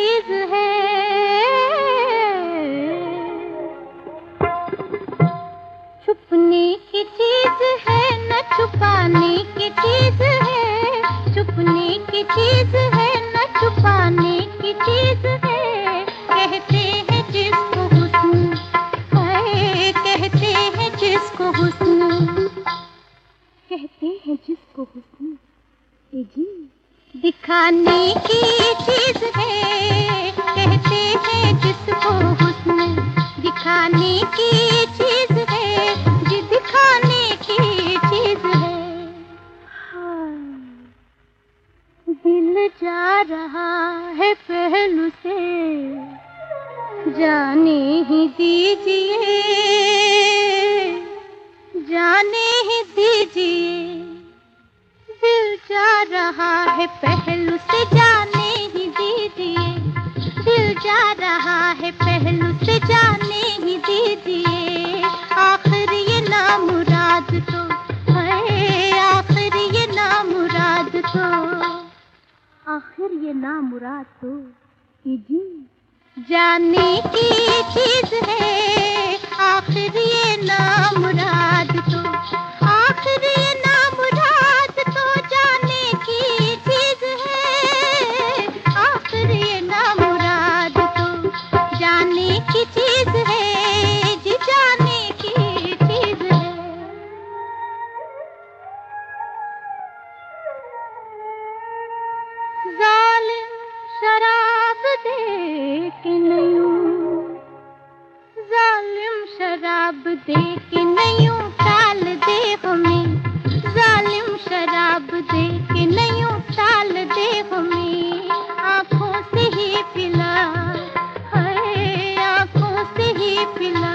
चीज है, छुपने की चीज है न छुपाने की चीज है, छुपने की चीज है न छुपाने की चीज है। कहते हैं जिसको हुस्न, हाय कहते हैं जिसको हुस्न, कहते हैं जिसको हुस्न जी दिखाने की चीज है। कहते हैं जिसको हुस्न दिखाने की चीज है, जी दिखाने की चीज है। हाँ, दिल जा रहा है पहलू से, जाने ही दीजिए, जाने ही दीजिए। दिल जा रहा है पहलू से, जाने ही दीजिए। दिल जा रहा है पहलू से, जाने ही दीजिए। आखिर ये नामुराद तो है, आखिर ये नामुराद तो, आखिर ये नामुराद तो जी जाने की चीज है। आखिर ये नामुराद तो, आखिर ये नामुराद तो जाने की चीज है। आखिर ये नामुराद तो जाने की चीज है, जी जाने की चीज है। जालिम शराब दे के नयूं, जालिम शराब दे के नयूं टाल दे हमें, जालिम शराब दे के नयूं टाल दे हमें। आँखों से ही पिला, हाय आँखों से ही पिला,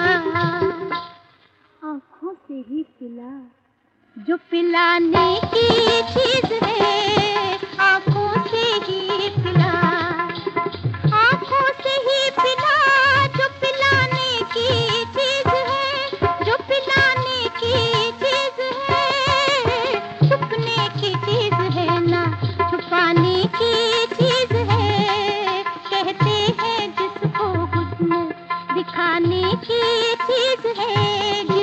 आँखों से ही पिला जो पिलाने की चीज है। आँखों से ही पिला, आँखों से ही पिला जो पिलाने की चीज है, जो पिलाने की चीज है। छुपने की चीज है ना छुपाने की चीज है। कहते हैं जिसको हुस्न दिखाने की चीज है।